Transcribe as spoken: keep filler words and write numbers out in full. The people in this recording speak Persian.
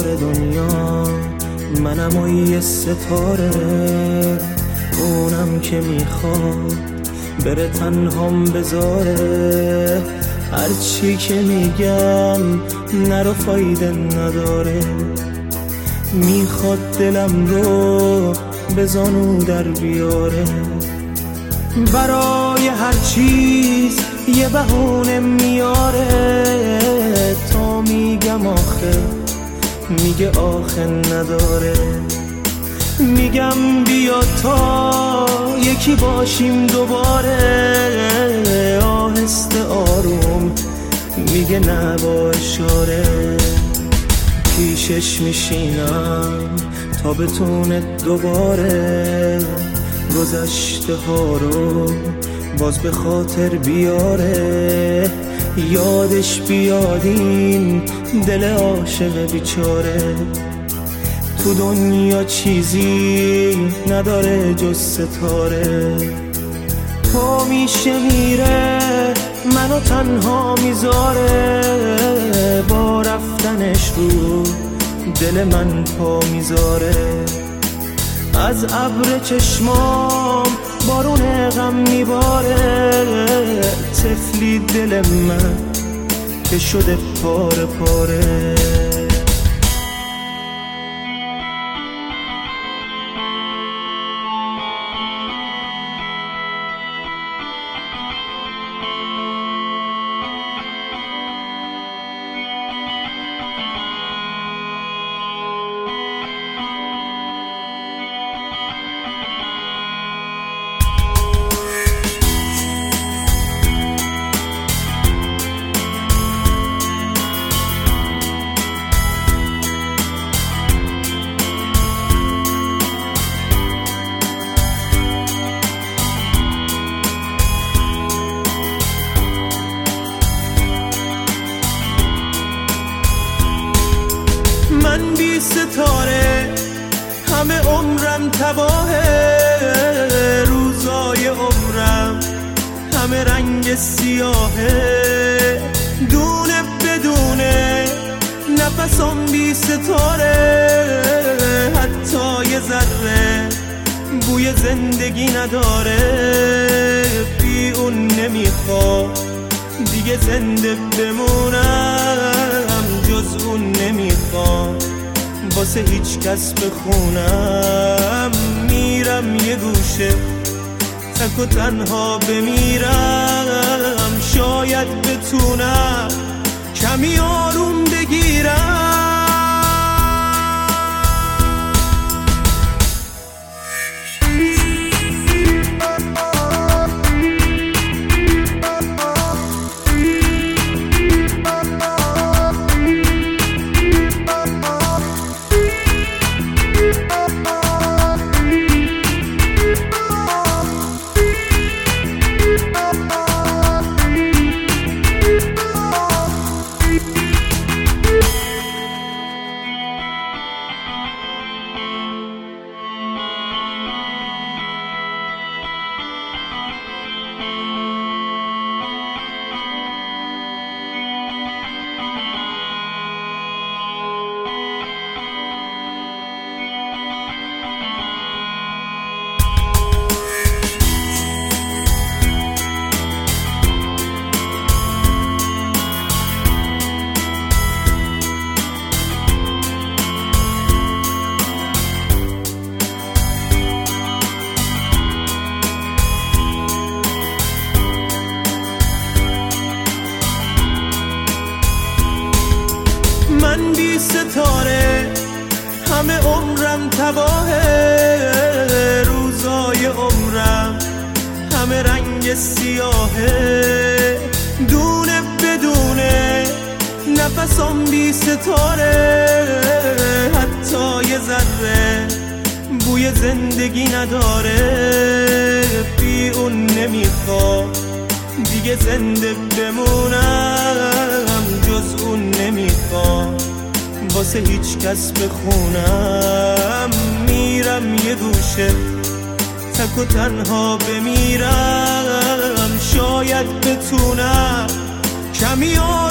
کار دنیا، منم و یه ستاره، اونم که میخواد بره تنهام بذاره. هرچی که میگم نرو فایده نداره، میخواد دلم رو به زانو در بیاره. برای هر چیز یه بهونه میاره، تا میگم آخه میگه آخه نداره. میگم بیا تا یکی باشیم دوباره، آهسته آروم میگه نه با اشاره. پیشش میشینم تا بتونه دوباره گذشته ها رو باز به خاطر بیاره. یادش بیادین دل عاشق بیچاره، تو دنیا چیزی نداره جز ستاره. پا میشه میره منو تنها میذاره، با رفتنش رو دل من پا میذاره. از ابر چشمام بارون غم میباره، طفلی دل من که شده پاره پاره. من بی ستاره همه عمرم تباهه، روزای عمرم همه رنگ سیاهه. دونه بدونه نفسم بی ستاره، حتی یه ذره بوی زندگی نداره. بی اون نمیخواد دیگه زنده بمونم، جز اون نمیخواد واسه هیچ کس بخونم. میرم یه گوشه تک و تنها بمیرم، شاید بتونم کمی آروم بگیرم. من بی ستاره همه عمرم تباهه، روزای عمرم همه رنگ سیاهه. دونه بدونه نفسم بی ستاره، حتی یه ذره بوی زندگی نداره. بی اون نمیخواد دیگه زنده بمونم، جز اون نمیخواد واسه هیچ کس بخونم. میرم یه گوشه تک و تنها بمیرم، شاید بتونم کمی